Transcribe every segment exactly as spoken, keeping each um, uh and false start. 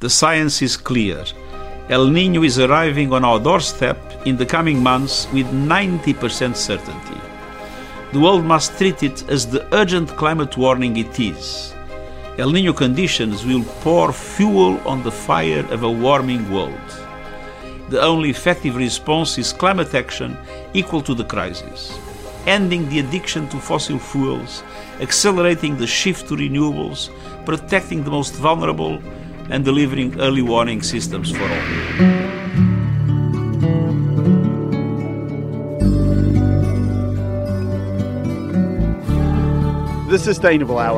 The science is clear. El Niño is arriving on our doorstep in the coming months with ninety percent certainty. The world must treat it as the urgent climate warning it is. El Niño conditions will pour fuel on the fire of a warming world. The only effective response is climate action equal to the crisis, ending the addiction to fossil fuels, accelerating the shift to renewables, protecting the most vulnerable, and delivering early warning systems for all. The Sustainable Hour.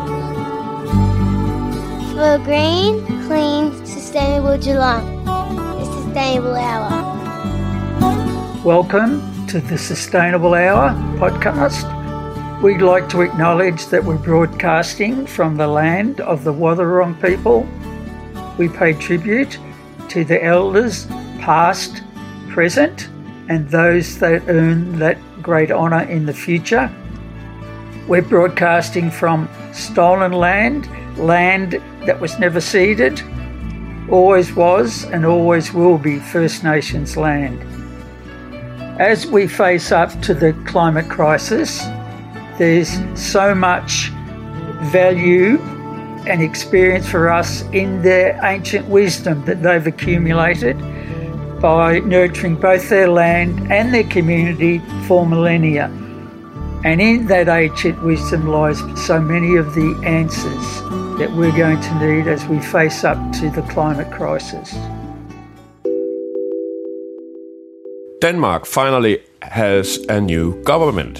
For a green, clean, sustainable Geelong. The Sustainable Hour. Welcome to the Sustainable Hour podcast. We'd like to acknowledge that we're broadcasting from the land of the Wathaurong people. We pay tribute to the elders past, present, and those that earn that great honour in the future. We're broadcasting from stolen land, land that was never ceded, always was and always will be First Nations land. As we face up to the climate crisis, there's so much value and experience for us in their ancient wisdom that they've accumulated by nurturing both their land and their community for millennia. And in that ancient wisdom lies so many of the answers that we're going to need as we face up to the climate crisis. Denmark finally has a new government,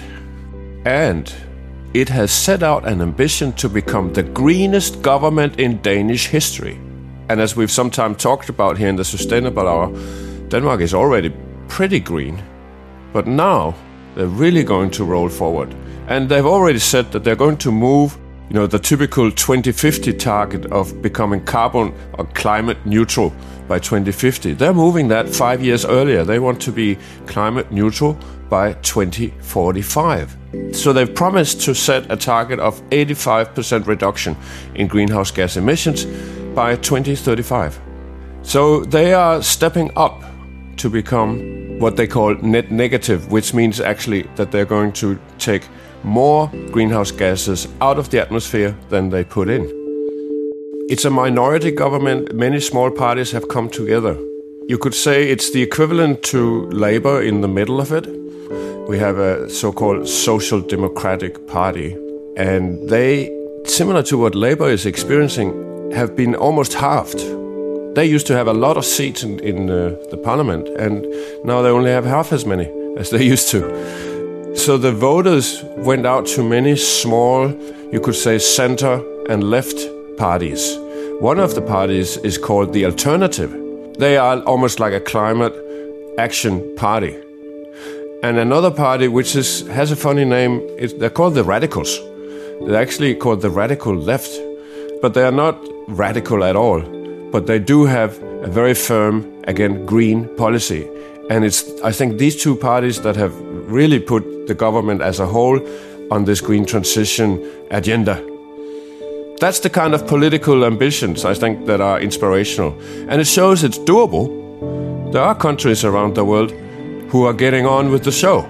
and it has set out an ambition to become the greenest government in Danish history. And as we've sometimes talked about here in the Sustainable Hour, Denmark is already pretty green. But now they're really going to roll forward. And they've already said that they're going to move, you know, the typical twenty fifty target of becoming carbon or climate neutral by twenty fifty. They're moving that five years earlier. They want to be climate neutral by twenty forty-five. So they've promised to set a target of eighty-five percent reduction in greenhouse gas emissions by twenty thirty-five. So they are stepping up to become what they call net negative, which means actually that they're going to take more greenhouse gases out of the atmosphere than they put in. It's a minority government. Many small parties have come together. You could say it's the equivalent to Labour in the middle of it. We have a so-called Social Democratic Party, and they, similar to what Labour is experiencing, have been almost halved. They used to have a lot of seats in, in uh, the parliament, and now they only have half as many as they used to. So the voters went out to many small, you could say, centre and left parties. One of the parties is called the Alternative. They are almost like a climate action party. And another party, which is, has a funny name, is, they're called the Radicals. They're actually called the Radical Left. But they are not radical at all. But they do have a very firm, again, green policy. And it's, I think, these two parties that have really put the government as a whole on this green transition agenda. That's the kind of political ambitions, I think, that are inspirational. And it shows it's doable. There are countries around the world who are getting on with the show.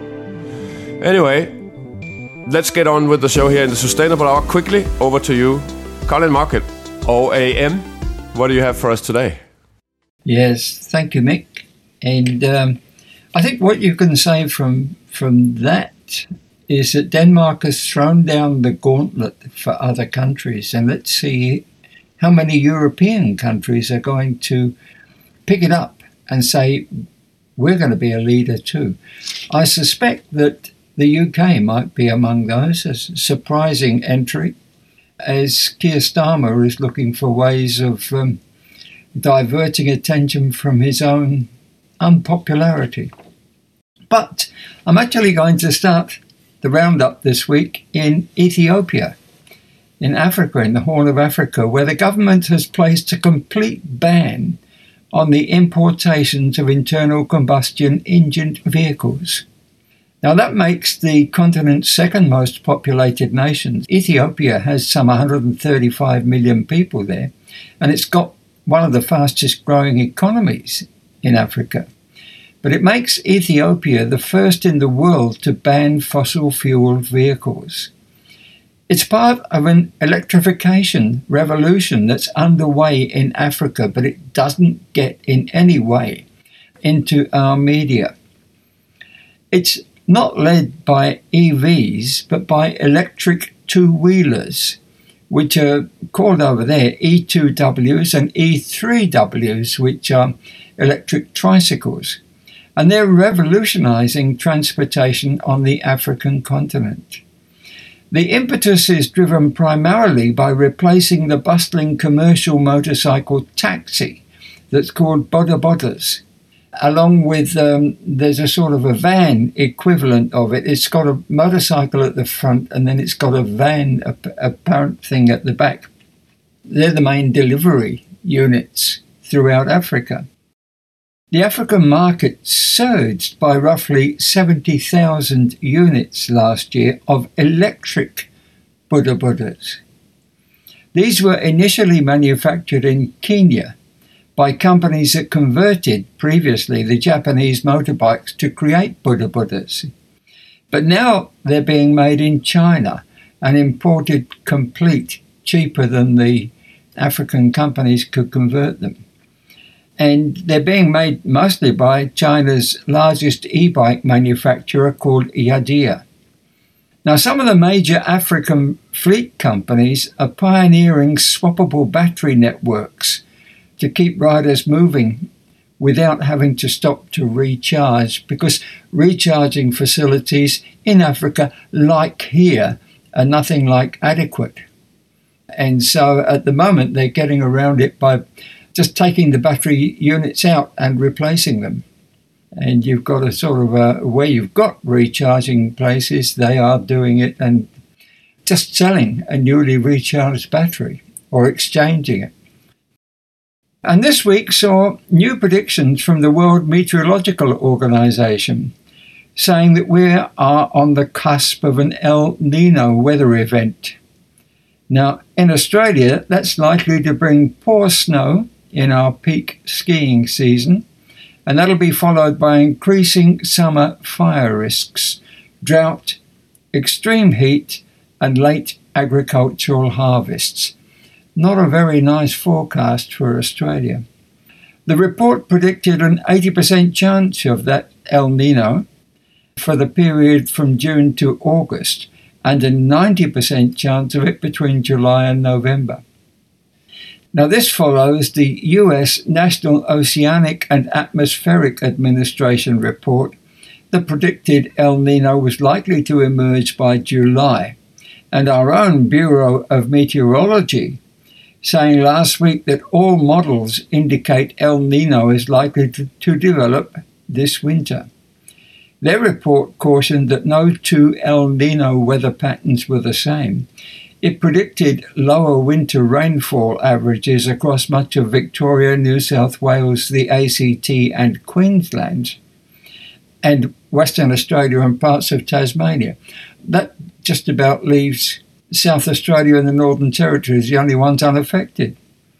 Anyway, let's get on with the show here in the Sustainable Hour. Quickly, over to you, Colin Market, O A M. What do you have for us today? Yes, thank you, Mick. And um, I think what you can say from from that is that Denmark has thrown down the gauntlet for other countries. And let's see how many European countries are going to pick it up and say, we're going to be a leader too. I suspect that the U K might be among those, a surprising entry, as Keir Starmer is looking for ways of um, diverting attention from his own unpopularity. But I'm actually going to start the roundup this week in Ethiopia, in Africa, in the Horn of Africa, where the government has placed a complete ban on the importations of internal combustion engine vehicles. Now that makes the continent's second most populated nation. Ethiopia has some one hundred thirty-five million people there, and it's got one of the fastest growing economies in Africa. But it makes Ethiopia the first in the world to ban fossil-fueled vehicles. It's part of an electrification revolution that's underway in Africa, but it doesn't get in any way into our media. It's not led by E Vs, but by electric two-wheelers, which are called over there E two Ws and E three Ws, which are electric tricycles. And they're revolutionizing transportation on the African continent. The impetus is driven primarily by replacing the bustling commercial motorcycle taxi that's called boda bodas, along with, um, there's a sort of a van equivalent of it. It's got a motorcycle at the front and then it's got a van, a, apparent thing at the back. They're the main delivery units throughout Africa. The African market surged by roughly seventy thousand units last year of electric boda bodas. These were initially manufactured in Kenya by companies that converted previously the Japanese motorbikes to create boda bodas. But now they're being made in China and imported complete, cheaper than the African companies could convert them. And they're being made mostly by China's largest e-bike manufacturer called Yadia. Now, some of the major African fleet companies are pioneering swappable battery networks to keep riders moving without having to stop to recharge, because recharging facilities in Africa, like here, are nothing like adequate. And so at the moment, they're getting around it by just taking the battery units out and replacing them. And you've got a sort of a, where you've got recharging places, they are doing it and just selling a newly recharged battery or exchanging it. And this week saw new predictions from the World Meteorological Organization saying that we are on the cusp of an El Nino weather event. Now, in Australia, that's likely to bring poor snow in our peak skiing season, and that'll be followed by increasing summer fire risks, drought, extreme heat, and late agricultural harvests. Not a very nice forecast for Australia. The report predicted an eighty percent chance of that El Nino for the period from June to August, and a ninety percent chance of it between July and November. Now, this follows the U S National Oceanic and Atmospheric Administration report that predicted El Nino was likely to emerge by July, and our own Bureau of Meteorology saying last week that all models indicate El Nino is likely to, to develop this winter. Their report cautioned that no two El Nino weather patterns were the same. It predicted lower winter rainfall averages across much of Victoria, New South Wales, the A C T and Queensland, and Western Australia and parts of Tasmania. That just about leaves South Australia and the Northern Territory as the only ones unaffected.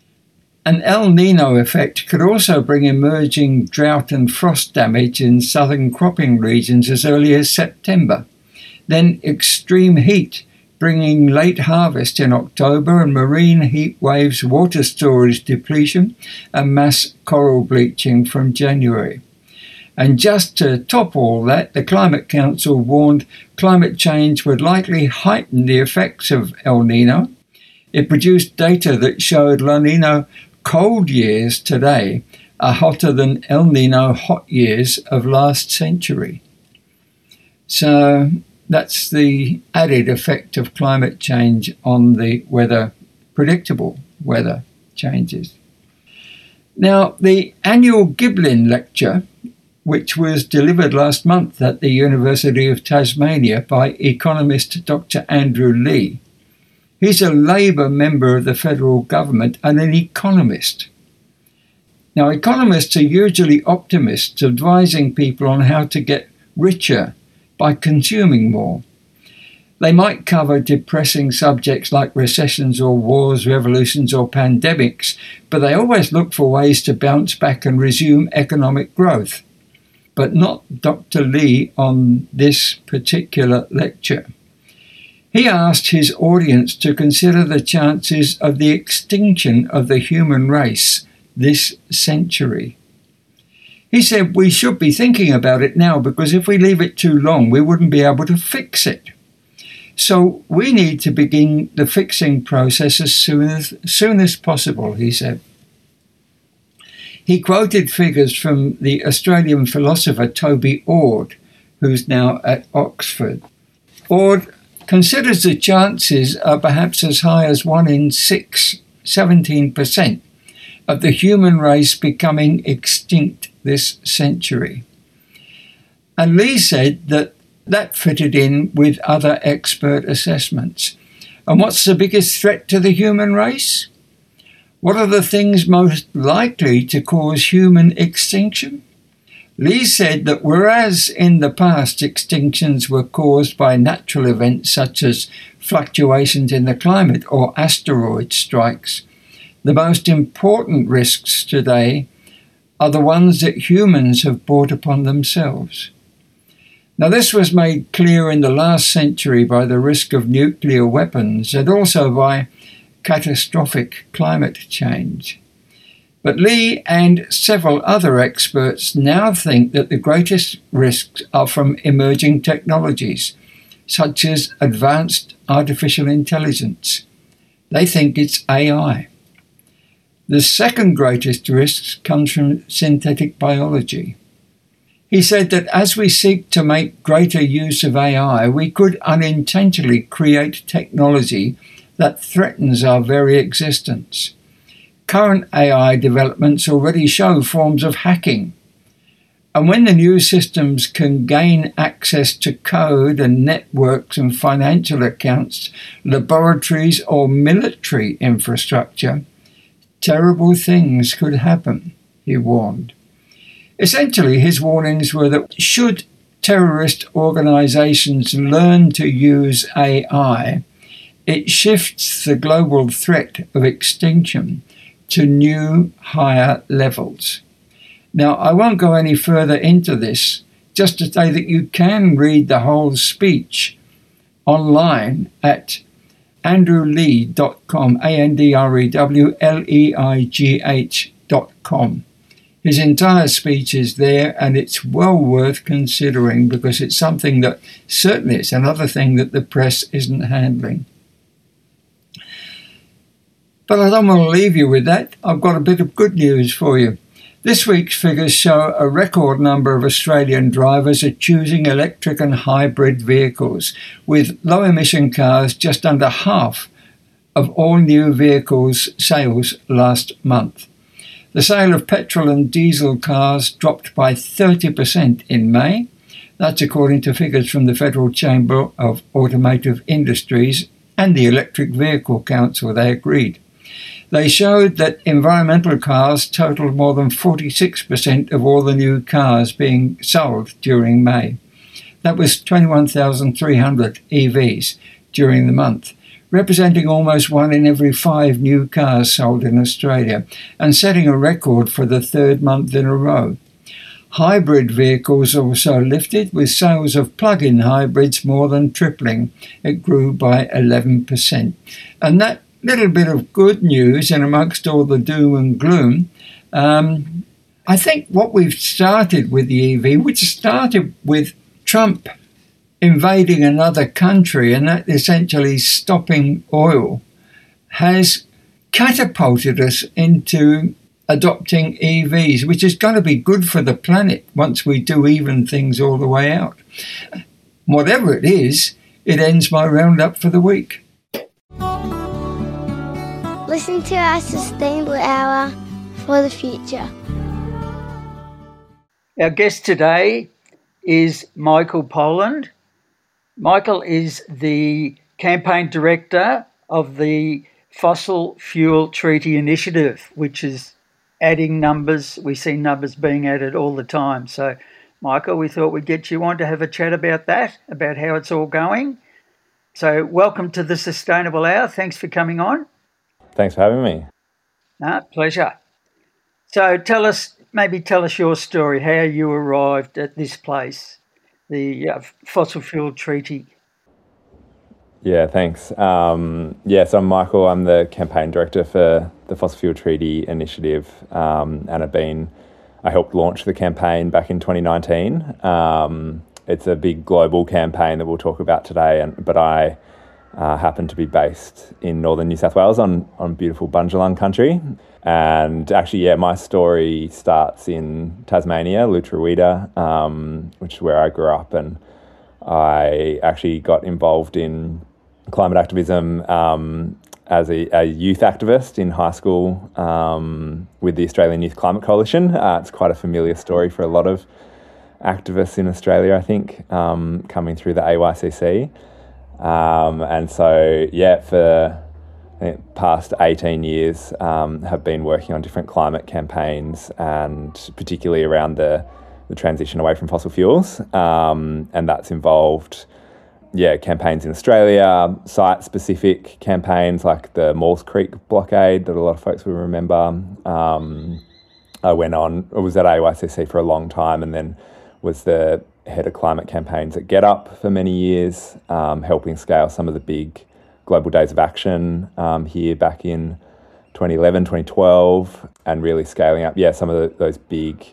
An El Nino effect could also bring emerging drought and frost damage in southern cropping regions as early as September. Then extreme heat, bringing late harvest in October, and marine heat waves, water storage depletion, and mass coral bleaching from January. And just to top all that, the Climate Council warned climate change would likely heighten the effects of El Nino. It produced data that showed La Nina cold years today are hotter than El Nino hot years of last century. So that's the added effect of climate change on the weather, predictable weather changes. Now, the annual Giblin Lecture, which was delivered last month at the University of Tasmania by economist Doctor Andrew Leigh. He's a Labour member of the federal government and an economist. Now, economists are usually optimists, advising people on how to get richer by consuming more. They might cover depressing subjects like recessions or wars, revolutions or pandemics, but they always look for ways to bounce back and resume economic growth. But not Doctor Lee on this particular lecture. He asked his audience to consider the chances of the extinction of the human race this century. He said we should be thinking about it now because if we leave it too long, we wouldn't be able to fix it. So we need to begin the fixing process as soon as, soon as possible, he said. He quoted figures from the Australian philosopher Toby Ord, who's now at Oxford. Ord considers the chances are perhaps as high as one in six, seventeen percent, of the human race becoming extinct this century. And Lee said that that fitted in with other expert assessments. And what's the biggest threat to the human race? What are the things most likely to cause human extinction? Lee said that whereas in the past extinctions were caused by natural events such as fluctuations in the climate or asteroid strikes, the most important risks today are the ones that humans have brought upon themselves. Now, this was made clear in the last century by the risk of nuclear weapons and also by catastrophic climate change. But Lee and several other experts now think that the greatest risks are from emerging technologies, such as advanced artificial intelligence. They think it's A I. The second greatest risk comes from synthetic biology. He said that as we seek to make greater use of A I, we could unintentionally create technology that threatens our very existence. Current A I developments already show forms of hacking. And when the new systems can gain access to code and networks and financial accounts, laboratories or military infrastructure, terrible things could happen, he warned. Essentially, his warnings were that should terrorist organizations learn to use A I, it shifts the global threat of extinction to new, higher levels. Now, I won't go any further into this, just to say that you can read the whole speech online at andrew leigh dot com, A N D R E W L E I G H dot com. His entire speech is there, and it's well worth considering because it's something that certainly it's another thing that the press isn't handling. But I don't want to leave you with that. I've got a bit of good news for you. This week's figures show a record number of Australian drivers are choosing electric and hybrid vehicles, with low-emission cars just under half of all new vehicles sales last month. The sale of petrol and diesel cars dropped by thirty percent in May. That's according to figures from the Federal Chamber of Automotive Industries and the Electric Vehicle Council. They agreed. They showed that environmental cars totaled more than forty-six percent of all the new cars being sold during May. That was twenty-one thousand three hundred E Vs during the month, representing almost one in every five new cars sold in Australia, and setting a record for the third month in a row. Hybrid vehicles also lifted, with sales of plug-in hybrids more than tripling. It grew by eleven percent. And that little bit of good news, and amongst all the doom and gloom, um, I think what we've started with the E V, which started with Trump invading another country and that essentially stopping oil, has catapulted us into adopting E Vs, which is going to be good for the planet once we do even things all the way out. Whatever it is, it ends my roundup for the week. Listen to our Sustainable Hour for the future. Our guest today is Michael Poland. Michael is the campaign director of the Fossil Fuel Treaty Initiative, which is adding numbers. We see numbers being added all the time. So, Michael, we thought we'd get you on to have a chat about that, about how it's all going. So welcome to the Sustainable Hour. Thanks for coming on. Thanks for having me. Ah, pleasure. So tell us, maybe tell us your story, how you arrived at this place, the uh, Fossil Fuel Treaty. Yeah, thanks. Um, yeah, so I'm Michael. I'm the campaign director for the Fossil Fuel Treaty Initiative, um, and I've been, I helped launch the campaign back in twenty nineteen. Um, it's a big global campaign that we'll talk about today, and but I uh, happen to be based in northern New South Wales on, on beautiful Bundjalung country. And actually, yeah, my story starts in Tasmania, Lutruwita, um, which is where I grew up, and I actually got involved in climate activism um, as a, a youth activist in high school um, with the Australian Youth Climate Coalition. Uh, it's quite a familiar story for a lot of activists in Australia, I think, um, coming through the A Y C C. Um, and so, yeah, for I think past eighteen years, um, have been working on different climate campaigns, and particularly around the, the transition away from fossil fuels. Um, and that's involved Yeah, campaigns in Australia, site-specific campaigns like the Maules Creek blockade that a lot of folks will remember. Um, I went on, I was at A Y C C for a long time, and then was the head of climate campaigns at GetUp for many years, um, helping scale some of the big global days of action um, here back in twenty eleven, twenty twelve, and really scaling up, yeah, some of the, those big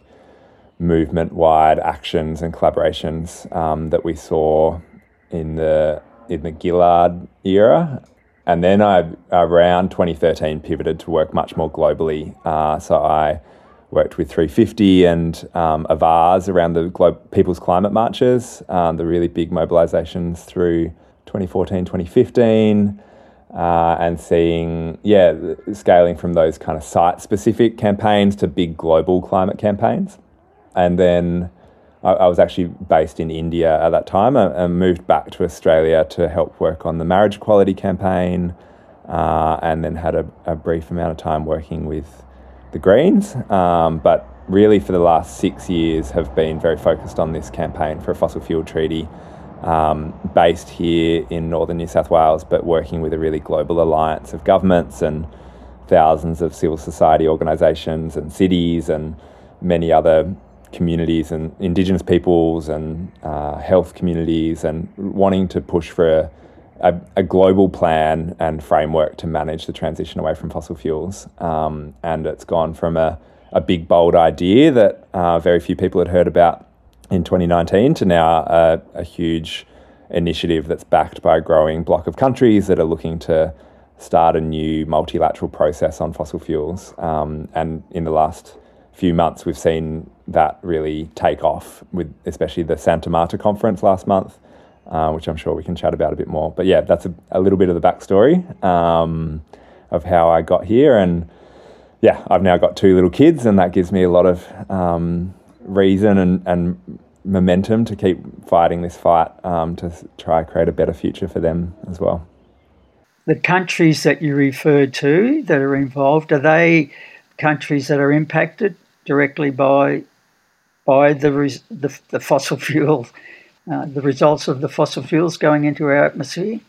movement-wide actions and collaborations um, that we saw in the in the Gillard era. And then I, around twenty thirteen, pivoted to work much more globally. Uh, so I worked with three fifty and um, Avaz around the Glo- People's Climate Marches, um, the really big mobilisations through twenty fourteen, twenty fifteen, uh, and seeing, yeah, scaling from those kind of site-specific campaigns to big global climate campaigns. And then I, I was actually based in India at that time and, and moved back to Australia to help work on the marriage equality campaign, uh, and then had a, a brief amount of time working with the Greens. Um, but really for the last six years have been very focused on this campaign for a fossil fuel treaty, um, based here in northern New South Wales, but working with a really global alliance of governments and thousands of civil society organisations and cities and many other communities and Indigenous peoples and uh, health communities, and wanting to push for a, a, a global plan and framework to manage the transition away from fossil fuels. Um, and it's gone from a, a big, bold idea that uh, very few people had heard about in twenty nineteen to now a, a huge initiative that's backed by a growing block of countries that are looking to start a new multilateral process on fossil fuels. Um, and in the last few months, we've seen that really take off, with especially the Santa Marta conference last month, uh, which I'm sure we can chat about a bit more. But yeah, that's a, a little bit of the backstory um, of how I got here. And yeah, I've now got two little kids, and that gives me a lot of um, reason and, and momentum to keep fighting this fight um, to try create a better future for them as well. The countries that you referred to that are involved, are they countries that are impacted directly by by the res, the, the fossil fuel, uh, the results of the fossil fuels going into our atmosphere?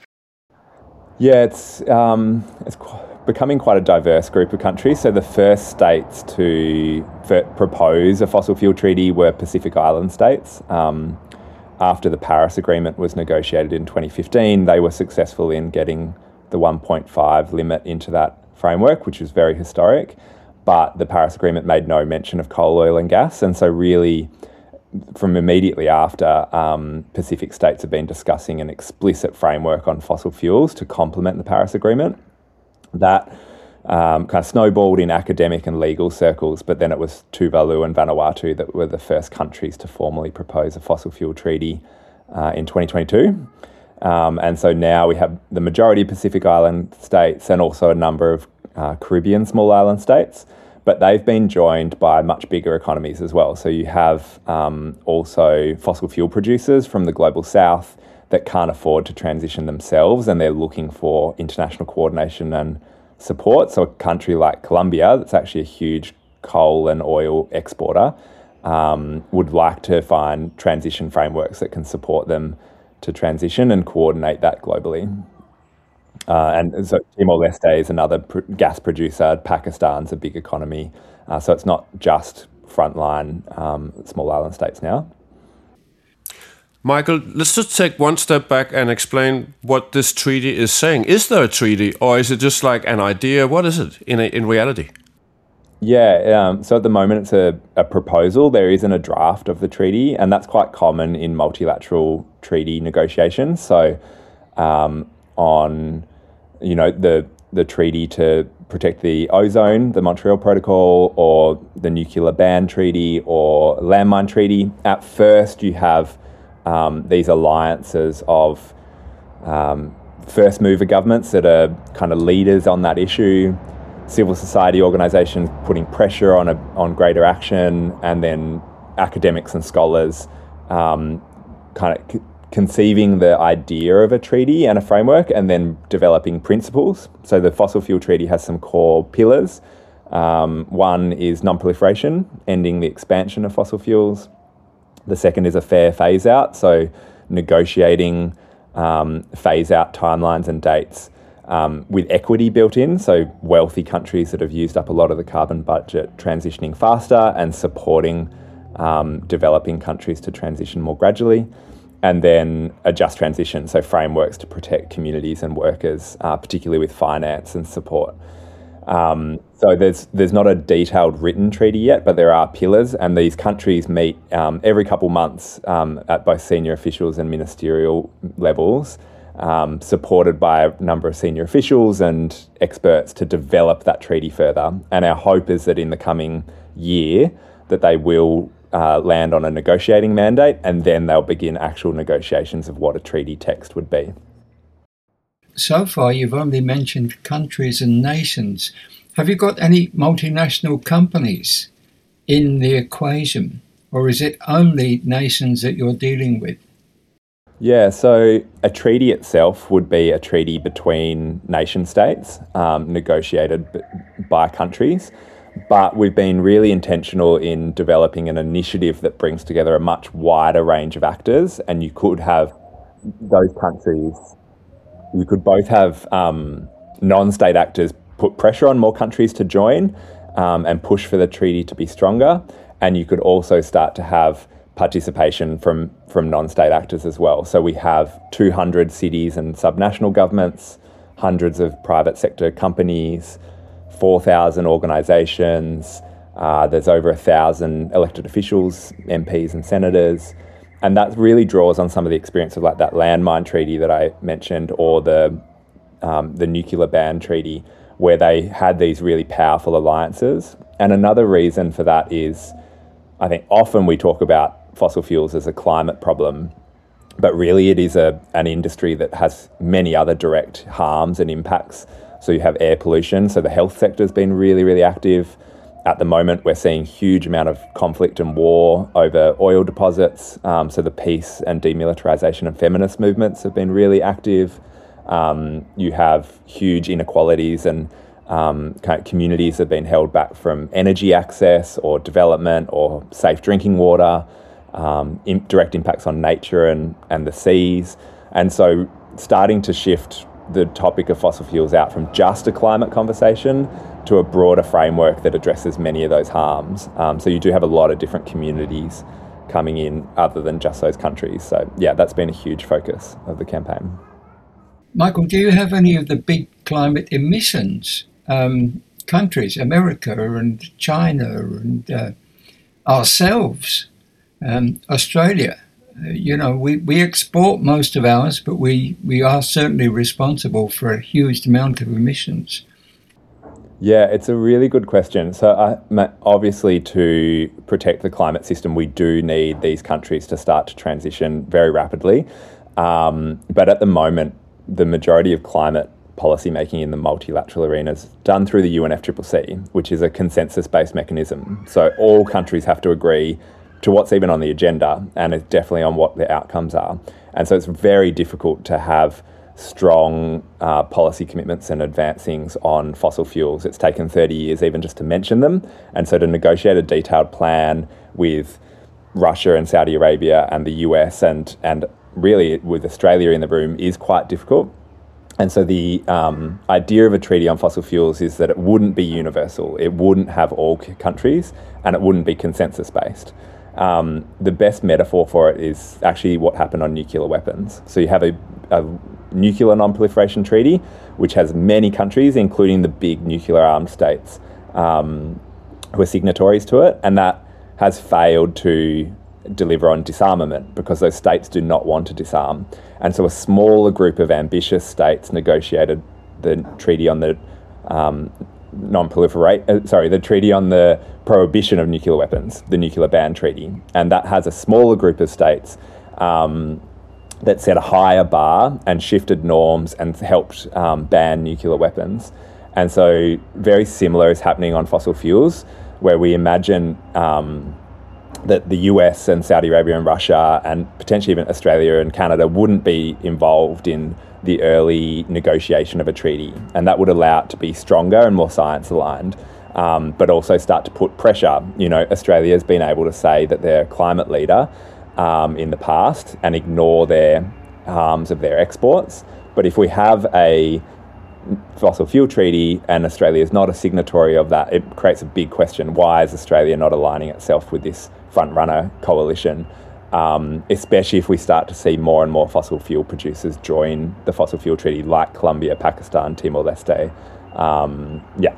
Yeah, it's um, it's qu- becoming quite a diverse group of countries. So the first states to f- propose a fossil fuel treaty were Pacific Island states. Um, after the Paris Agreement was negotiated in twenty fifteen, they were successful in getting the one point five limit into that framework, which was very historic. But the Paris Agreement made no mention of coal, oil and gas. And so really, from immediately after, um, Pacific states have been discussing an explicit framework on fossil fuels to complement the Paris Agreement. That um, kind of snowballed in academic and legal circles, but then it was Tuvalu and Vanuatu that were the first countries to formally propose a fossil fuel treaty uh, in twenty twenty-two. Um, and so now we have the majority of Pacific Island states and also a number of uh, Caribbean small island states, but they've been joined by much bigger economies as well. So you have um, also fossil fuel producers from the global south that can't afford to transition themselves, and they're looking for international coordination and support. So a country like Colombia, that's actually a huge coal and oil exporter, um, would like to find transition frameworks that can support them to transition and coordinate that globally. Uh, and so Timor-Leste is another pr- gas producer. Pakistan's a big economy. Uh, so it's not just frontline um, small island states now. Michael, let's just take one step back and explain what this treaty is saying. Is there a treaty, or is it just like an idea? What is it in a, in reality? Yeah, um, so at the moment it's a, a proposal. There isn't a draft of the treaty, and that's quite common in multilateral treaty negotiations. So um, on, you know, the the treaty to protect the ozone, the Montreal Protocol, or the nuclear ban treaty, or landmine treaty, at first you have um, these alliances of um, first mover governments that are kind of leaders on that issue, civil society organisations putting pressure on a, on greater action, and then academics and scholars um, kind of c- conceiving the idea of a treaty and a framework, and then developing principles. So the Fossil Fuel Treaty has some core pillars. Um, one is non-proliferation, ending the expansion of fossil fuels. The second is a fair phase-out, so negotiating um, phase-out timelines and dates Um, with equity built in, so wealthy countries that have used up a lot of the carbon budget transitioning faster, and supporting um, developing countries to transition more gradually. And then a just transition, so frameworks to protect communities and workers, uh, particularly with finance and support. Um, so there's there's not a detailed written treaty yet, but there are pillars, and these countries meet um, every couple months um, at both senior officials and ministerial levels, Um, supported by a number of senior officials and experts to develop that treaty further. And our hope is that in the coming year that they will uh, land on a negotiating mandate, and then they'll begin actual negotiations of what a treaty text would be. So far, you've only mentioned countries and nations. Have you got any multinational companies in the equation, or is it only nations that you're dealing with? Yeah, so a treaty itself would be a treaty between nation states, um, negotiated b- by countries. But we've been really intentional in developing an initiative that brings together a much wider range of actors. And you could have those countries, you could both have um, non-state actors put pressure on more countries to join um, and push for the treaty to be stronger. And you could also start to have participation from, from non-state actors as well. So we have two hundred cities and subnational governments, hundreds of private sector companies, four thousand organisations. Uh, there's over a thousand elected officials, M Ps and senators. And that really draws on some of the experience of like that landmine treaty that I mentioned, or the um, the nuclear ban treaty, where they had these really powerful alliances. And another reason for that is, I think often we talk about fossil fuels as a climate problem, but really it is a an industry that has many other direct harms and impacts. So you have air pollution, so the health sector has been really, really active. At the moment, we're seeing huge amount of conflict and war over oil deposits. Um, so the peace and demilitarization and feminist movements have been really active. Um, you have huge inequalities and um, kind of communities that have been held back from energy access or development or safe drinking water. Um, in direct impacts on nature and, and the seas. And so starting to shift the topic of fossil fuels out from just a climate conversation to a broader framework that addresses many of those harms. Um, so you do have a lot of different communities coming in other than just those countries. So yeah, that's been a huge focus of the campaign. Michael, do you have any of the big climate emissions um, countries, America and China and uh, ourselves? Um, Australia, uh, you know, we, we export most of ours, but we, we are certainly responsible for a huge amount of emissions. Yeah, it's a really good question. So uh, obviously to protect the climate system, we do need these countries to start to transition very rapidly. Um, but at the moment, the majority of climate policy making in the multilateral arena is done through the U N F C C C, which is a consensus-based mechanism. So all countries have to agree to what's even on the agenda, and it's definitely on what the outcomes are. And so it's very difficult to have strong uh, policy commitments and advancings on fossil fuels. It's taken thirty years even just to mention them. And so to negotiate a detailed plan with Russia and Saudi Arabia and the U S and, and really with Australia in the room is quite difficult. And so the um, idea of a treaty on fossil fuels is that it wouldn't be universal, it wouldn't have all c- countries, and it wouldn't be consensus-based. Um, the best metaphor for it is actually what happened on nuclear weapons. So you have a, a nuclear non-proliferation treaty, which has many countries, including the big nuclear armed states, um, who are signatories to it, and that has failed to deliver on disarmament because those states do not want to disarm. And so a smaller group of ambitious states negotiated the treaty on the um, non-proliferate, uh, sorry, the treaty on the prohibition of nuclear weapons, the nuclear ban treaty. And that has a smaller group of states um, that set a higher bar and shifted norms and helped um, ban nuclear weapons. And so very similar is happening on fossil fuels, where we imagine um, that the U S and Saudi Arabia and Russia and potentially even Australia and Canada wouldn't be involved in the early negotiation of a treaty. And that would allow it to be stronger and more science aligned, um, but also start to put pressure. You know, Australia's been able to say that they're a climate leader um, in the past and ignore their harms of their exports. But if we have a fossil fuel treaty and Australia is not a signatory of that, it creates a big question. Why is Australia not aligning itself with this front runner coalition, um, especially if we start to see more and more fossil fuel producers join the fossil fuel treaty like Colombia, Pakistan, Timor-Leste. Um, yeah.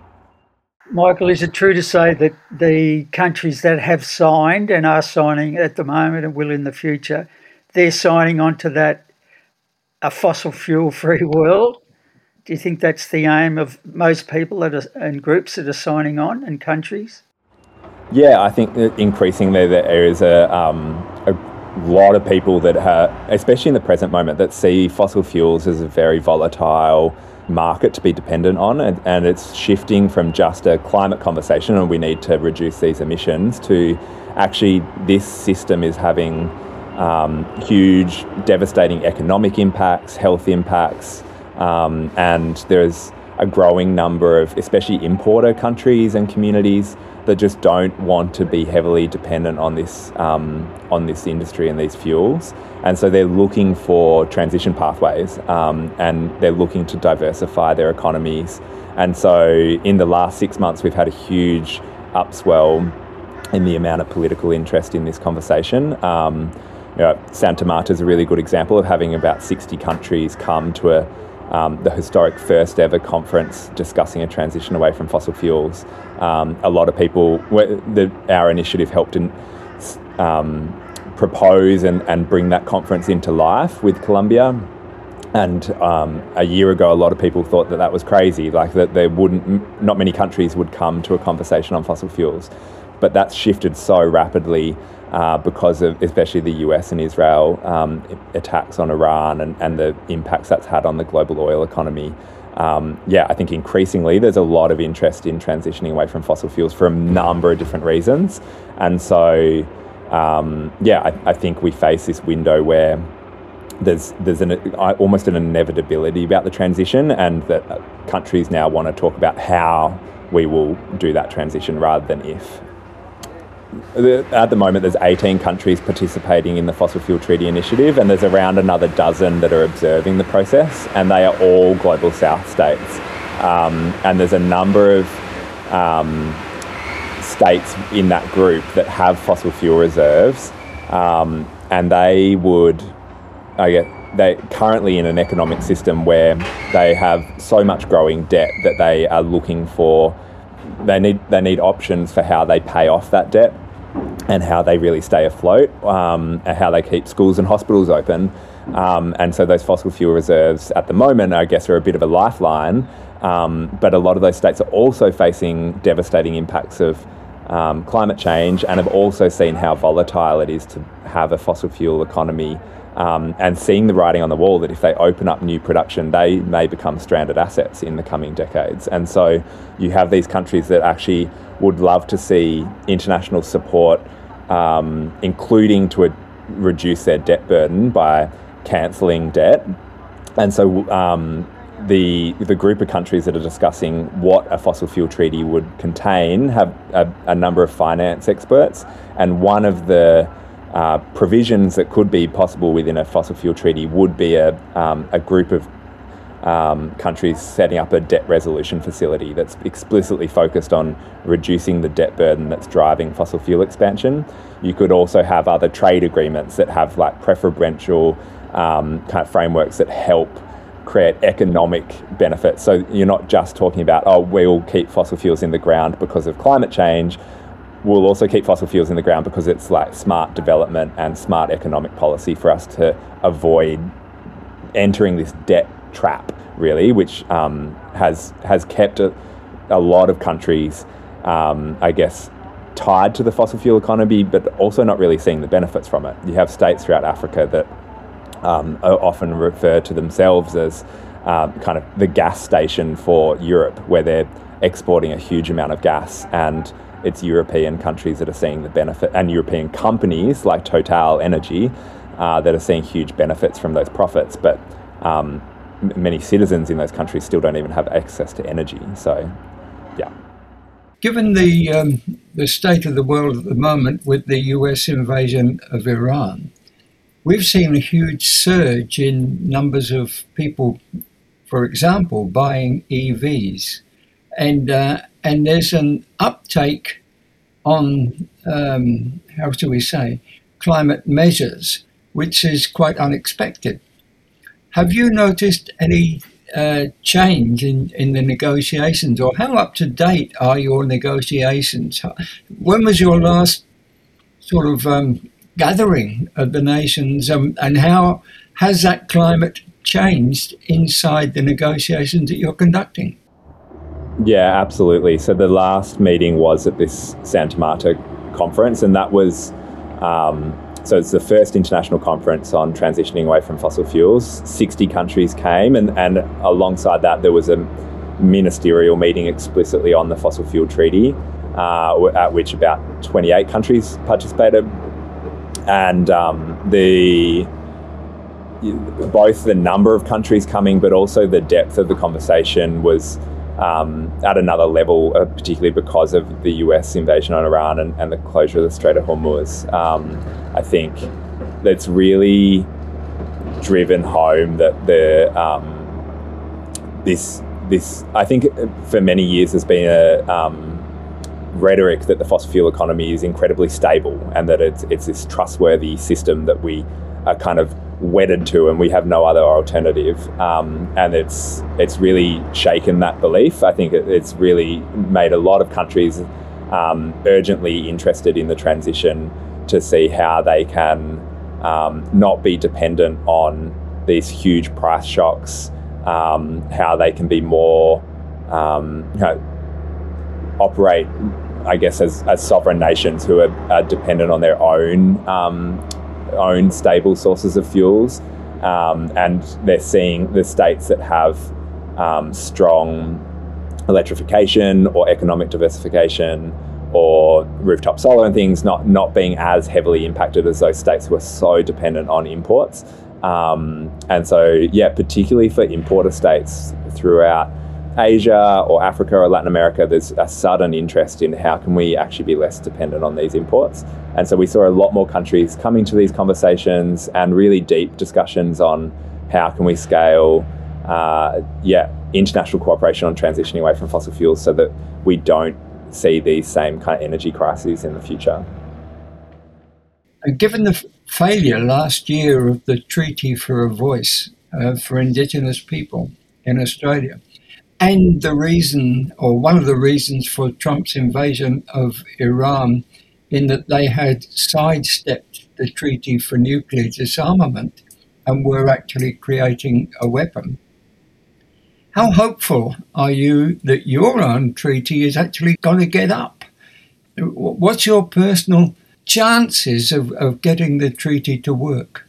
Michael, is it true to say that the countries that have signed and are signing at the moment and will in the future, they're signing on to that a fossil fuel free world? Do you think that's the aim of most people that are, and groups that are signing on and countries? Yeah, I think that increasingly there is a, um, a lot of people that have, especially in the present moment, that see fossil fuels as a very volatile market to be dependent on, and, and it's shifting from just a climate conversation and we need to reduce these emissions to actually this system is having um, huge, devastating economic impacts, health impacts, um, and there's a growing number of, especially importer countries and communities, that just don't want to be heavily dependent on this um, on this industry and these fuels. And so they're looking for transition pathways um, and they're looking to diversify their economies. And so in the last six months, we've had a huge upswell in the amount of political interest in this conversation. Um, you know, Santa Marta is a really good example of having about sixty countries come to a Um, the historic first ever conference discussing a transition away from fossil fuels. Um, a lot of people, the, our initiative helped in, um, propose and, and bring that conference into life with Colombia. And um, a year ago, a lot of people thought that that was crazy, like that there wouldn't, not many countries would come to a conversation on fossil fuels. But that's shifted so rapidly uh, because of especially the U S and Israel um, attacks on Iran and, and the impacts that's had on the global oil economy. Um, yeah, I think increasingly there's a lot of interest in transitioning away from fossil fuels for a number of different reasons. And so, um, yeah, I, I think we face this window where there's there's an, almost an inevitability about the transition, and that countries now want to talk about how we will do that transition rather than if. At the moment, there's eighteen countries participating in the Fossil Fuel Treaty Initiative, and there's around another dozen that are observing the process, and they are all Global South states. Um, and there's a number of um, states in that group that have fossil fuel reserves, um, and they would, I guess, they're currently in an economic system where they have so much growing debt that they are looking for, they need they need options for how they pay off that debt and how they really stay afloat, um, and how they keep schools and hospitals open. Um, and so those fossil fuel reserves at the moment, I guess, are a bit of a lifeline. Um, but a lot of those states are also facing devastating impacts of um, climate change, and have also seen how volatile it is to have a fossil fuel economy, um, and seeing the writing on the wall that if they open up new production, they may become stranded assets in the coming decades. And so you have these countries that actually would love to see international support, um, including to a, reduce their debt burden by cancelling debt. And so um, the the group of countries that are discussing what a fossil fuel treaty would contain have a, a number of finance experts, and one of the uh, provisions that could be possible within a fossil fuel treaty would be a, um, a group of um, countries setting up a debt resolution facility that's explicitly focused on reducing the debt burden that's driving fossil fuel expansion. You could also have other trade agreements that have like preferential um, kind of frameworks that help create economic benefits. So you're not just talking about, oh, we'll keep fossil fuels in the ground because of climate change. We'll also keep fossil fuels in the ground because it's like smart development and smart economic policy for us to avoid entering this debt trap, really, which um, has has kept a, a lot of countries, um, I guess, tied to the fossil fuel economy, but also not really seeing the benefits from it. You have states throughout Africa that um, often refer to themselves as um, kind of the gas station for Europe, where they're exporting a huge amount of gas, and it's European countries that are seeing the benefit, and European companies like Total Energy uh, that are seeing huge benefits from those profits. But um, m- many citizens in those countries still don't even have access to energy. So, yeah. Given the um, the state of the world at the moment with the U S invasion of Iran, we've seen a huge surge in numbers of people, for example, buying E Vs. And uh, and there's an uptake on, um, how do we say, climate measures, which is quite unexpected. Have you noticed any uh, change in, in the negotiations, or how up to date are your negotiations? When was your last sort of um, gathering of the nations, um, and how has that climate changed inside the negotiations that you're conducting? Yeah, absolutely. So the last meeting was at this Santa Marta conference, and that was, um, so it's the first international conference on transitioning away from fossil fuels. sixty countries came, and, and alongside that there was a ministerial meeting explicitly on the fossil fuel treaty, uh, at which about twenty-eight countries participated. And um, the both the number of countries coming, but also the depth of the conversation was Um, at another level, uh, particularly because of the U S invasion on Iran and, and the closure of the Strait of Hormuz. Um, I think that's really driven home that the um, this this I think for many years there's been a um, rhetoric that the fossil fuel economy is incredibly stable and that it's it's this trustworthy system that we are kind of wedded to, and we have no other alternative. Um, and it's it's really shaken that belief. I think it, it's really made a lot of countries um, urgently interested in the transition to see how they can um, not be dependent on these huge price shocks, um, how they can be more, um, you know, operate, I guess, as, as sovereign nations who are, are dependent on their own um, own stable sources of fuels, um, and they're seeing the states that have um, strong electrification or economic diversification or rooftop solar and things not not being as heavily impacted as those states who are so dependent on imports. Um, and so, yeah, particularly for importer states throughout Asia or Africa or Latin America, there's a sudden interest in how can we actually be less dependent on these imports. And so we saw a lot more countries coming to these conversations and really deep discussions on how can we scale, uh, yeah, international cooperation on transitioning away from fossil fuels so that we don't see these same kind of energy crises in the future. And given the f- failure last year of the Treaty for a Voice uh, for Indigenous people in Australia, and the reason, or one of the reasons for Trump's invasion of Iran, in that they had sidestepped the Treaty for Nuclear Disarmament and were actually creating a weapon. How hopeful are you that your own treaty is actually going to get up? What's your personal chances of, of getting the treaty to work?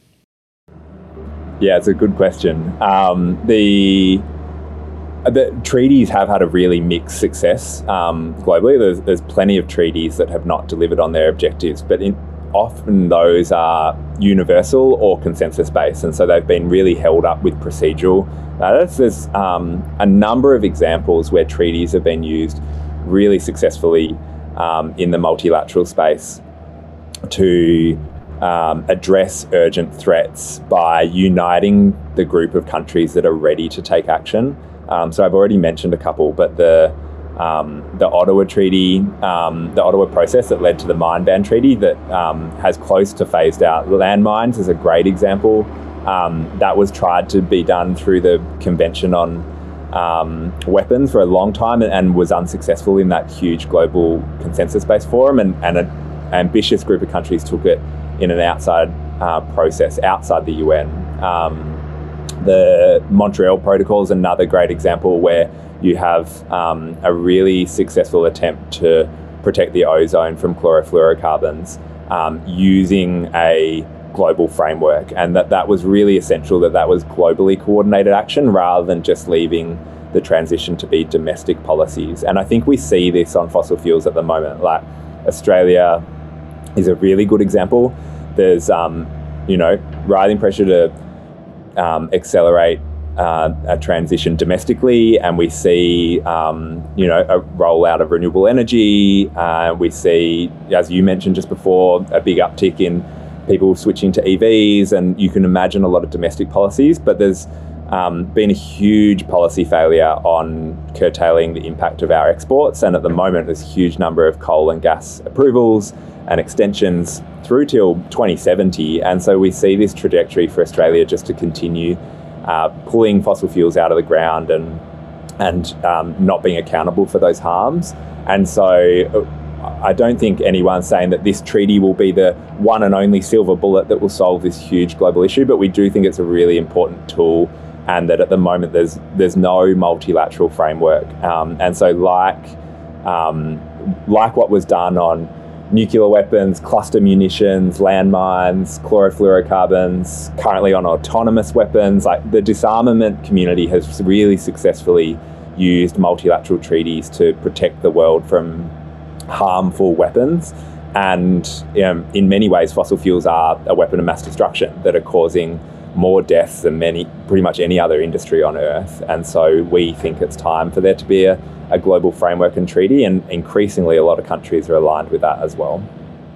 Yeah, it's a good question. Um, the... The treaties have had a really mixed success um, globally. There's, there's plenty of treaties that have not delivered on their objectives, but in, often those are universal or consensus-based, and so they've been really held up with procedural matters. There's um, a number of examples where treaties have been used really successfully um, in the multilateral space to um, address urgent threats by uniting the group of countries that are ready to take action. Um, so I've already mentioned a couple, but the um, the Ottawa Treaty, um, the Ottawa process that led to the Mine Ban Treaty that um, has close to phased out landmines is a great example. Um, that was tried to be done through the Convention on um, Weapons for a long time and, and was unsuccessful in that huge global consensus-based forum, and, and an ambitious group of countries took it in an outside uh, process outside the U N. Um, the Montreal Protocol is another great example where you have um, a really successful attempt to protect the ozone from chlorofluorocarbons um, using a global framework, and that that was really essential, that that was globally coordinated action rather than just leaving the transition to be domestic policies. And I think we see this on fossil fuels at the moment. Like Australia is a really good example. There's, um, you know, rising pressure to um, accelerate uh, a transition domestically, and we see, um, you know, a rollout of renewable energy. Uh, we see, as you mentioned just before, a big uptick in people switching to E Vs, and you can imagine a lot of domestic policies, but there's um, been a huge policy failure on curtailing the impact of our exports. And at the moment, there's a huge number of coal and gas approvals and extensions through till twenty seventy. And so we see this trajectory for Australia just to continue uh, pulling fossil fuels out of the ground and, and um, not being accountable for those harms. And so I don't think anyone's saying that this treaty will be the one and only silver bullet that will solve this huge global issue, but we do think it's a really important tool, and that at the moment there's there's no multilateral framework. Um, and so like um, like what was done on nuclear weapons, cluster munitions, landmines, chlorofluorocarbons, currently on autonomous weapons, like the disarmament community has really successfully used multilateral treaties to protect the world from harmful weapons. And um, in many ways, fossil fuels are a weapon of mass destruction that are causing more deaths than many, pretty much any other industry on Earth. And so we think it's time for there to be a, a global framework and treaty, and increasingly a lot of countries are aligned with that as well.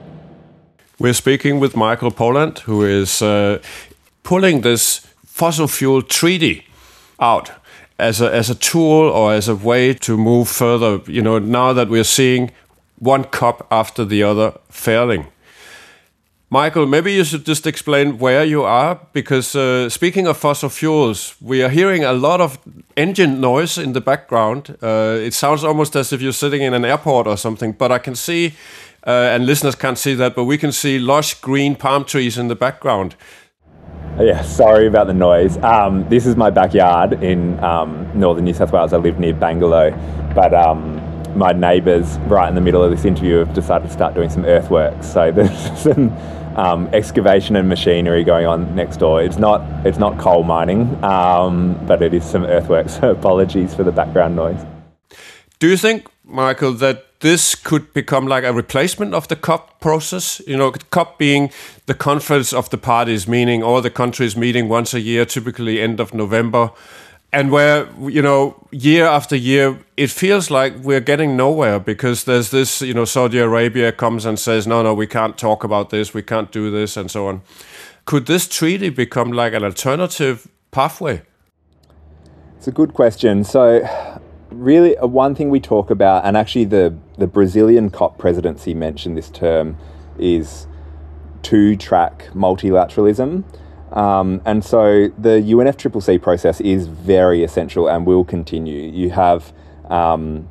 We're speaking with Michael Polland, who is uh, pulling this fossil fuel treaty out as a, as a tool or as a way to move further, you know, now that we're seeing one COP after the other failing. Michael, maybe you should just explain where you are, because uh, speaking of fossil fuels, we are hearing a lot of engine noise in the background. Uh, it sounds almost as if you're sitting in an airport or something, but I can see, uh, and listeners can't see that, but we can see lush green palm trees in the background. Yeah, sorry about the noise. Um, this is my backyard in um, northern New South Wales. I live near Bangalore, but um, my neighbours right in the middle of this interview have decided to start doing some earthworks. So there's some um, excavation and machinery going on next door. It's not it's not coal mining, um, but it is some earthworks. So apologies for the background noise. Do you think, Michael, that this could become like a replacement of the COP process? You know, COP being the conference of the parties, meaning all the countries meeting once a year, typically end of November, and where, you know, year after year, it feels like we're getting nowhere, because there's this, you know, Saudi Arabia comes and says, no, no, we can't talk about this, we can't do this, and so on. Could this treaty become like an alternative pathway? It's a good question. So really, one thing we talk about, and actually the, the Brazilian COP presidency mentioned this term, is two-track multilateralism. Um, and so the U N F C C C process is very essential and will continue. You have um,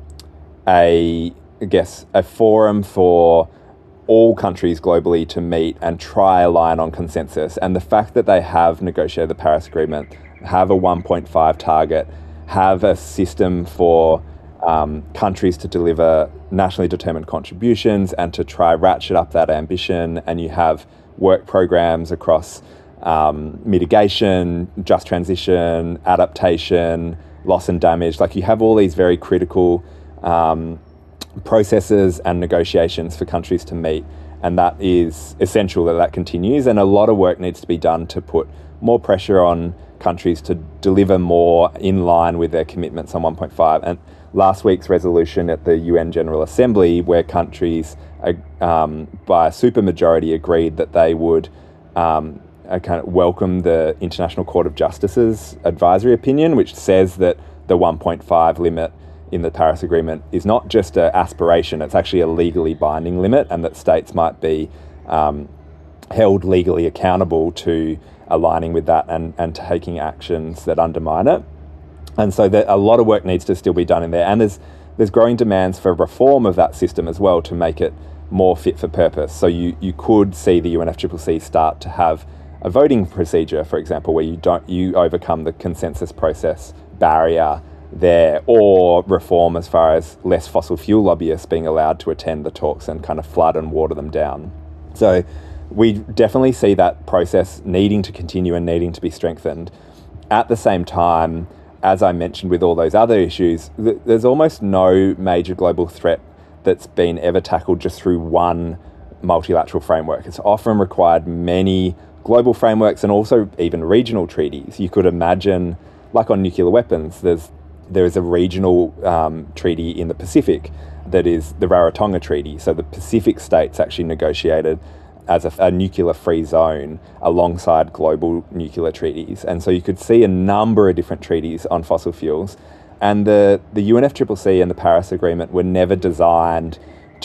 a, I guess, a forum for all countries globally to meet and try align on consensus. And the fact that they have negotiated the Paris Agreement, have a one point five target, have a system for um, countries to deliver nationally determined contributions and to try ratchet up that ambition, and you have work programs across um, mitigation, just transition, adaptation, loss and damage. Like, you have all these very critical um, processes and negotiations for countries to meet, and that is essential that that continues. And a lot of work needs to be done to put more pressure on countries to deliver more in line with their commitments on one point five. And last week's resolution at the U N General Assembly, where countries uh, um, by a supermajority agreed that they would um, uh, kind of welcome the International Court of Justice's advisory opinion, which says that the one point five limit in the Paris Agreement is not just an aspiration, it's actually a legally binding limit, and that states might be um, held legally accountable to aligning with that and, and taking actions that undermine it. And so there, a lot of work needs to still be done in there. And there's there's growing demands for reform of that system as well to make it more fit for purpose. So you, you could see the U N F C C C start to have a voting procedure, for example, where you don't you overcome the consensus process barrier there, or reform as far as less fossil fuel lobbyists being allowed to attend the talks and kind of flood and water them down. So we definitely see that process needing to continue and needing to be strengthened. At the same time, as I mentioned with all those other issues, th- there's almost no major global threat that's been ever tackled just through one multilateral framework. It's often required many global frameworks and also even regional treaties. You could imagine, like on nuclear weapons, there's there is a regional um, treaty in the Pacific that is the Rarotonga Treaty. So the Pacific states actually negotiated as a, a nuclear-free zone alongside global nuclear treaties. And so you could see a number of different treaties on fossil fuels. And the, the U N F C C C and the Paris Agreement were never designed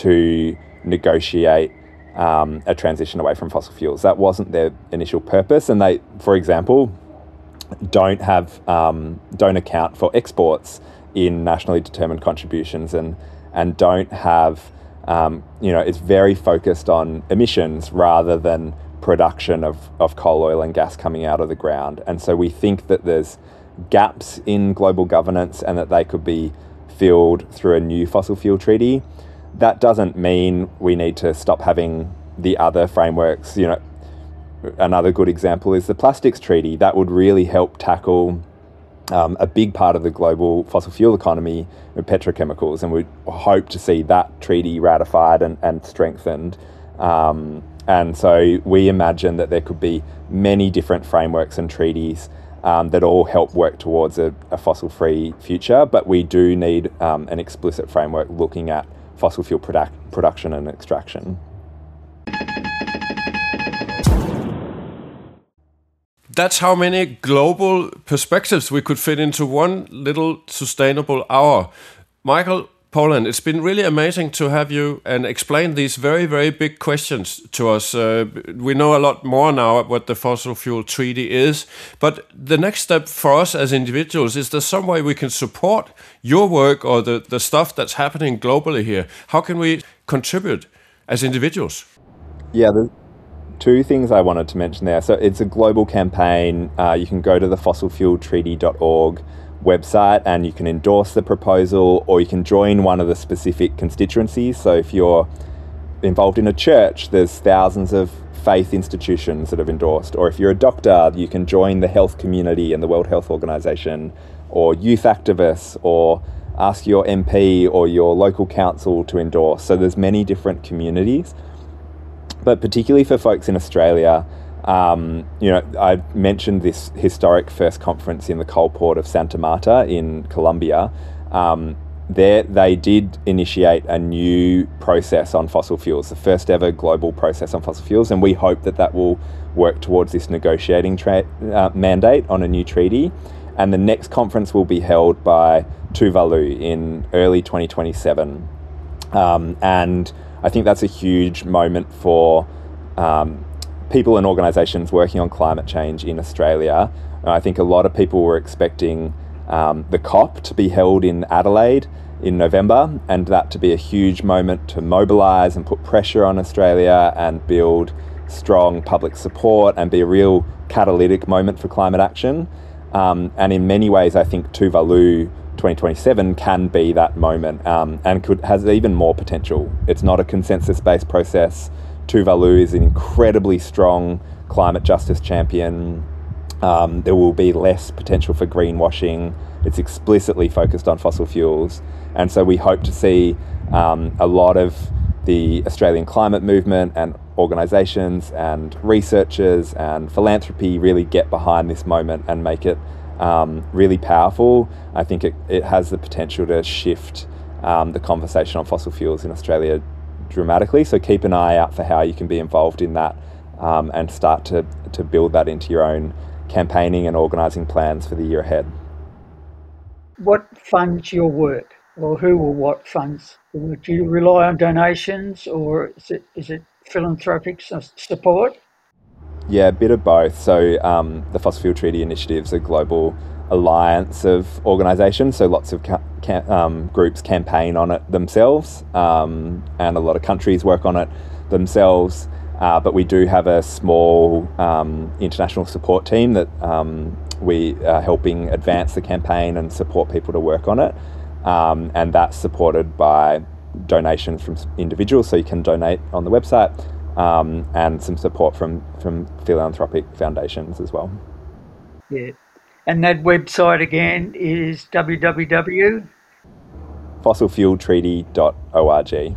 to negotiate um, a transition away from fossil fuels. That wasn't their initial purpose. And they, for example, don't have um, don't account for exports in nationally determined contributions, and and don't have um, you know it's very focused on emissions rather than production of, of coal, oil and gas coming out of the ground. And so we think that there's gaps in global governance and that they could be filled through a new fossil fuel treaty. That doesn't mean we need to stop having the other frameworks. You know, another good example is the Plastics Treaty. That would really help tackle um, a big part of the global fossil fuel economy with petrochemicals, and we hope to see that treaty ratified and, and strengthened. Um, and so we imagine that there could be many different frameworks and treaties um, that all help work towards a, a fossil-free future, but we do need um, an explicit framework looking at fossil fuel produc- production and extraction. That's how many global perspectives we could fit into one little sustainable hour. Michael Pollan, it's been really amazing to have you and explain these very, very big questions to us. Uh, we know a lot more now what the fossil fuel treaty is, but the next step for us as individuals, is there some way we can support your work or the, the stuff that's happening globally here? How can we contribute as individuals? Yeah, the two things I wanted to mention there. So it's a global campaign. Uh, you can go to the fossil fuel treaty dot org website and you can endorse the proposal, or you can join one of the specific constituencies. So if you're involved in a church, there's thousands of faith institutions that have endorsed. Or if you're a doctor, you can join the health community and the World Health Organization, or youth activists, or ask your M P or your local council to endorse. So there's many different communities. But particularly for folks in Australia, um, you know, I mentioned this historic first conference in the coal port of Santa Marta in Colombia. Um, there, they did initiate a new process on fossil fuels, the first ever global process on fossil fuels, and we hope that that will work towards this negotiating tra- uh, mandate on a new treaty. And the next conference will be held by Tuvalu in early twenty twenty-seven. Um, and I think that's a huge moment for um, people and organisations working on climate change in Australia. And I think a lot of people were expecting um, the COP to be held in Adelaide in November, and that to be a huge moment to mobilise and put pressure on Australia and build strong public support and be a real catalytic moment for climate action. Um, and in many ways, I think Tuvalu twenty twenty-seven can be that moment, um, and could has even more potential. It's not a consensus-based process. Tuvalu is an incredibly strong climate justice champion. Um, there will be less potential for greenwashing. It's explicitly focused on fossil fuels. And so we hope to see um, a lot of the Australian climate movement and organisations and researchers and philanthropy really get behind this moment and make it um, really powerful. I think it, it has the potential to shift um, the conversation on fossil fuels in Australia dramatically. So keep an eye out for how you can be involved in that um, and start to, to build that into your own campaigning and organising plans for the year ahead. What funds your work, or who or what funds the work? Do you rely on donations, or is it is it philanthropic support? Yeah, a bit of both. So um, the Fossil Fuel Treaty Initiative is a global alliance of organisations, so lots of ca- ca- um, groups campaign on it themselves, um, and a lot of countries work on it themselves. Uh, but we do have a small um, international support team that um, we are helping advance the campaign and support people to work on it. Um, and that's supported by donations from individuals, so you can donate on the website, um, and some support from, from philanthropic foundations as well. Yeah. And that website again is w w w dot fossil fuel treaty dot org.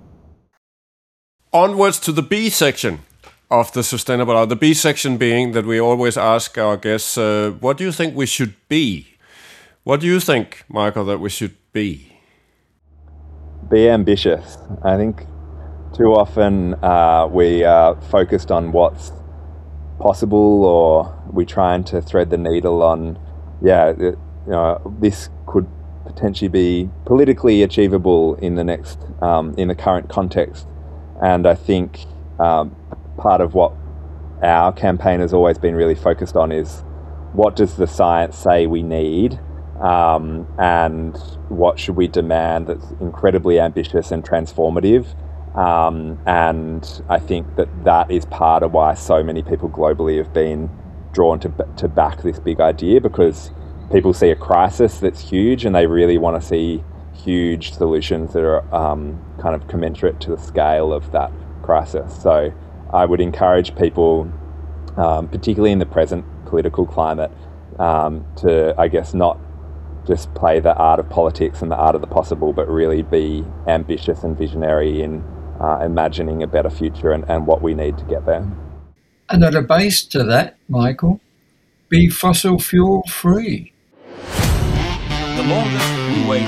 Onwards to the B section of the Sustainable Hour. The B section being that we always ask our guests, uh, what do you think we should be? What do you think, Michael, that we should be? Be ambitious. I think too often uh, we are focused on what's possible, or we're trying to thread the needle on, yeah, it, you know, this could potentially be politically achievable in the next, um, in the current context. And I think um, part of what our campaign has always been really focused on is what does the science say we need, um, and what should we demand that's incredibly ambitious and transformative. Um, and I think that that is part of why so many people globally have been drawn to to back this big idea, because people see a crisis that's huge and they really want to see huge solutions that are um, kind of commensurate to the scale of that crisis. So I would encourage people, um, particularly in the present political climate, um, to, I guess, not just play the art of politics and the art of the possible, but really be ambitious and visionary in uh, imagining a better future and, and what we need to get there. And at a base to that, Michael, be fossil fuel free. The longer we wait,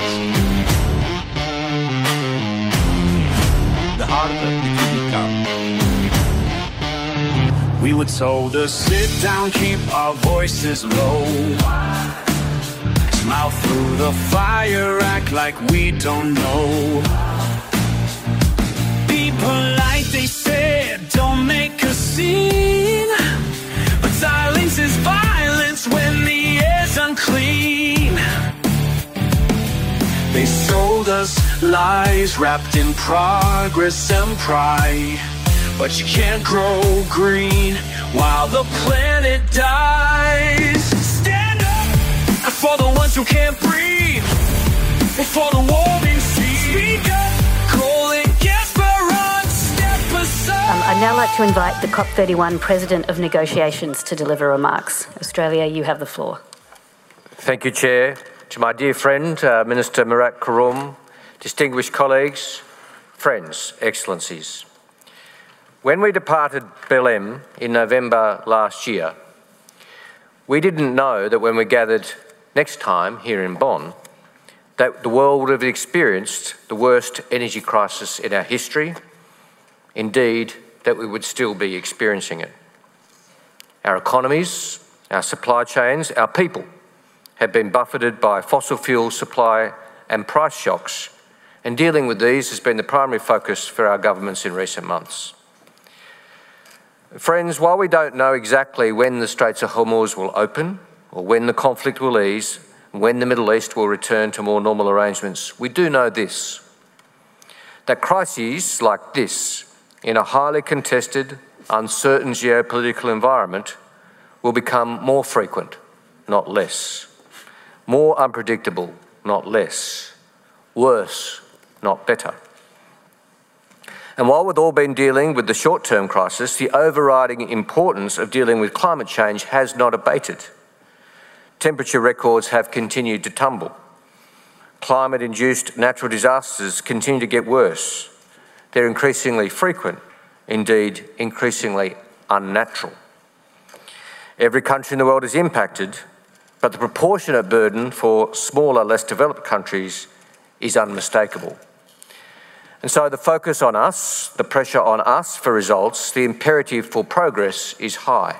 the harder it will become. We were told to sit down, keep our voices low, smile through the fire, act like we don't know. Be polite, they said, don't make a scene, but silence is violence when the air's unclean. They sold us lies wrapped in progress and pride, but you can't grow green while the planet dies. Stand up for the ones who can't breathe, for the warming seas. Speak up, call it Gasperon, step aside. Um, I'd now like to invite the COP thirty-one President of Negotiations to deliver remarks. Australia, you have the floor. Thank you, Chair. To my dear friend, uh, Minister Murat Kurum, distinguished colleagues, friends, excellencies. When we departed Belém in November last year, we didn't know that when we gathered next time here in Bonn, that the world would have experienced the worst energy crisis in our history, indeed, that we would still be experiencing it. Our economies, our supply chains, our people have been buffeted by fossil fuel supply and price shocks, and dealing with these has been the primary focus for our governments in recent months. Friends, while we don't know exactly when the Straits of Hormuz will open, or when the conflict will ease, and when the Middle East will return to more normal arrangements, we do know this: that crises like this, in a highly contested, uncertain geopolitical environment, will become more frequent, not less. More unpredictable, not less. Worse, not better. And while we've all been dealing with the short-term crisis, the overriding importance of dealing with climate change has not abated. Temperature records have continued to tumble. Climate-induced natural disasters continue to get worse. They're increasingly frequent, indeed increasingly unnatural. Every country in the world is impacted, but the proportionate burden for smaller, less developed countries is unmistakable. And so the focus on us, the pressure on us for results, the imperative for progress is high.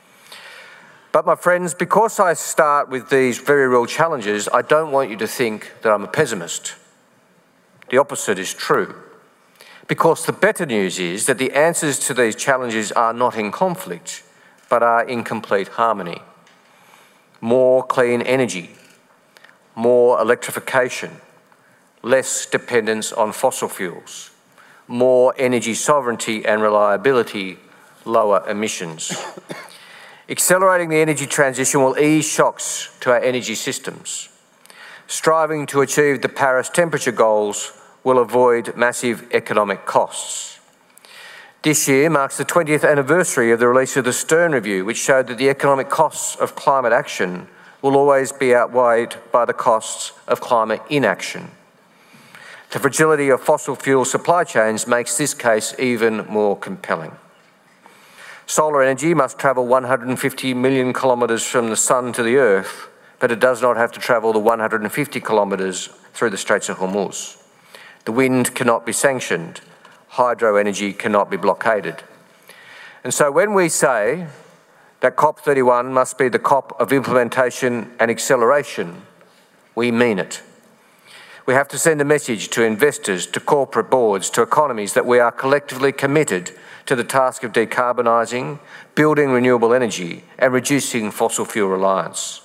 But my friends, because I start with these very real challenges, I don't want you to think that I'm a pessimist. The opposite is true. Because the better news is that the answers to these challenges are not in conflict, but are in complete harmony. More clean energy, more electrification, less dependence on fossil fuels, more energy sovereignty and reliability, lower emissions. Accelerating the energy transition will ease shocks to our energy systems. Striving to achieve the Paris temperature goals will avoid massive economic costs. This year marks the twentieth anniversary of the release of the Stern Review, which showed that the economic costs of climate action will always be outweighed by the costs of climate inaction. The fragility of fossil fuel supply chains makes this case even more compelling. Solar energy must travel one hundred fifty million kilometres from the sun to the earth, but it does not have to travel the one hundred fifty kilometres through the Straits of Hormuz. The wind cannot be sanctioned. Hydro energy cannot be blockaded. And so when we say that COP thirty-one must be the COP of implementation and acceleration, we mean it. We have to send a message to investors, to corporate boards, to economies that we are collectively committed to the task of decarbonising, building renewable energy and reducing fossil fuel reliance.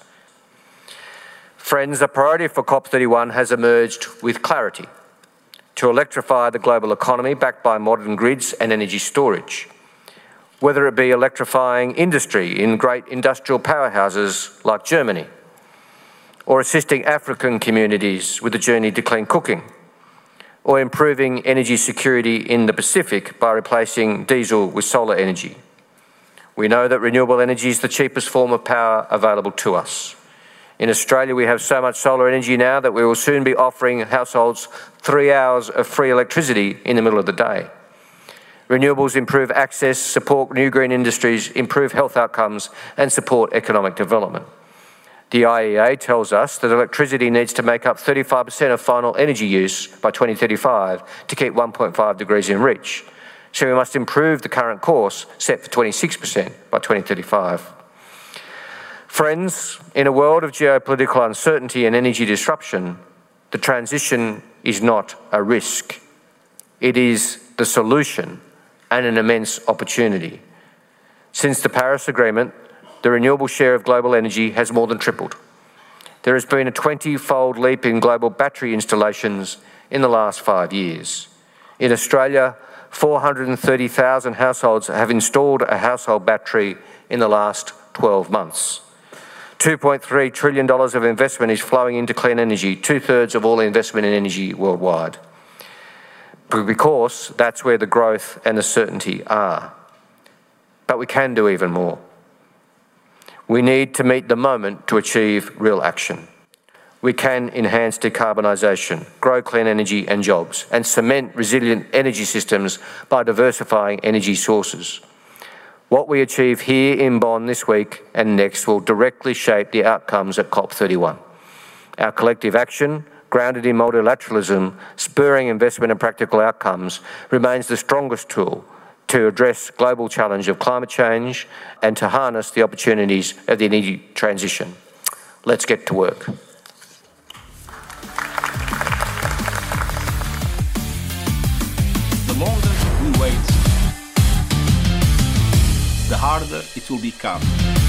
Friends, the priority for COP thirty-one has emerged with clarity: to electrify the global economy backed by modern grids and energy storage. Whether it be electrifying industry in great industrial powerhouses like Germany, or assisting African communities with the journey to clean cooking, or improving energy security in the Pacific by replacing diesel with solar energy. We know that renewable energy is the cheapest form of power available to us. In Australia, we have so much solar energy now that we will soon be offering households three hours of free electricity in the middle of the day. Renewables improve access, support new green industries, improve health outcomes, and support economic development. The I E A tells us that electricity needs to make up thirty-five percent of final energy use by twenty thirty-five to keep one point five degrees in reach. So we must improve the current course set for twenty-six percent by twenty thirty-five. Friends, in a world of geopolitical uncertainty and energy disruption, the transition is not a risk. It is the solution and an immense opportunity. Since the Paris Agreement, the renewable share of global energy has more than tripled. There has been a twenty-fold leap in global battery installations in the last five years. In Australia, four hundred thirty thousand households have installed a household battery in the last twelve months. two point three trillion dollars of investment is flowing into clean energy, two-thirds of all investment in energy worldwide. Because that's where the growth and the certainty are. But we can do even more. We need to meet the moment to achieve real action. We can enhance decarbonisation, grow clean energy and jobs, and cement resilient energy systems by diversifying energy sources. What we achieve here in Bonn this week and next will directly shape the outcomes at COP thirty-one. Our collective action, grounded in multilateralism, spurring investment and practical outcomes, remains the strongest tool to address global challenge of climate change and to harness the opportunities of the energy transition. Let's get to work. The longer we wait, the harder it will become.